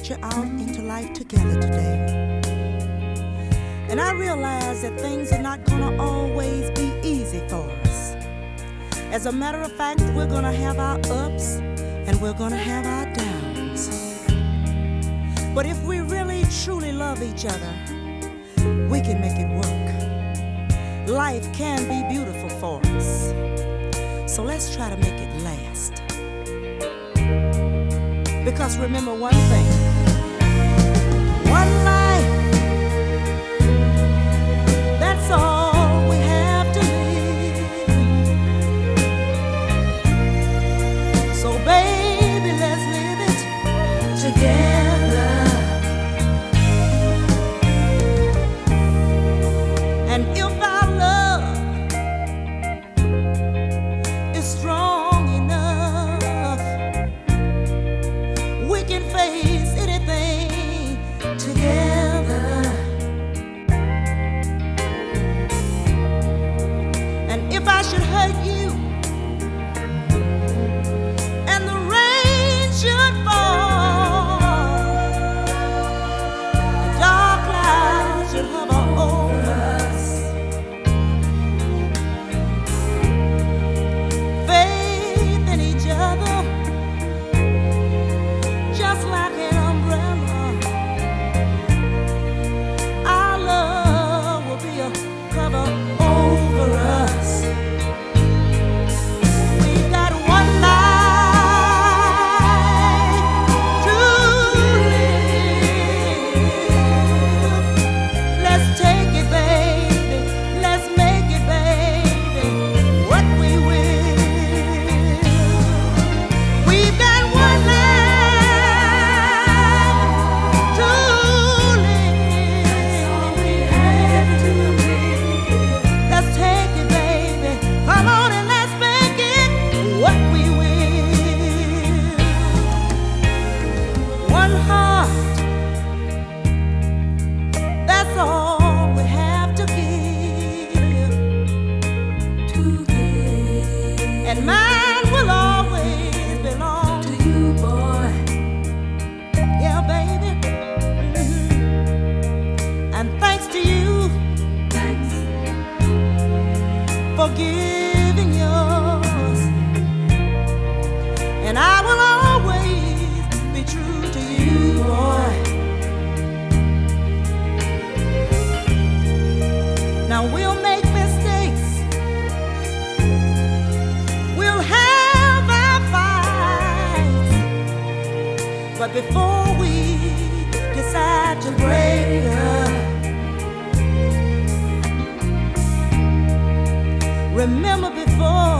venture out into life together today. And I realize that things are not gonna always be easy for us. As a matter of fact, we're gonna have our ups and we're gonna have our downs. But if we really truly love each other, we can make it work. Life can be beautiful for us. So let's try to make it last. Because remember one thing, one life, that's all we have to live. So baby, let's live it together. And if our love is strong enough, we can face anything together. And if I should hurt you and the rain should fall, the dark clouds should hover over us, faith in each other just like an umbrella, our love will be a cover over us. We've got one life to live. Let's take it, baby. Let's make it, baby, what we will. We've got one life to live. Let's take it, baby. Come on and let's make it what we will. One heart, that's all we have to give. And mine will always belong to you, boy. Yeah, baby. And thanks to you for giving yours. And I will always be true to you, boy. Now we'll make mistakes, we'll have our fights, but before we decide to break up, remember before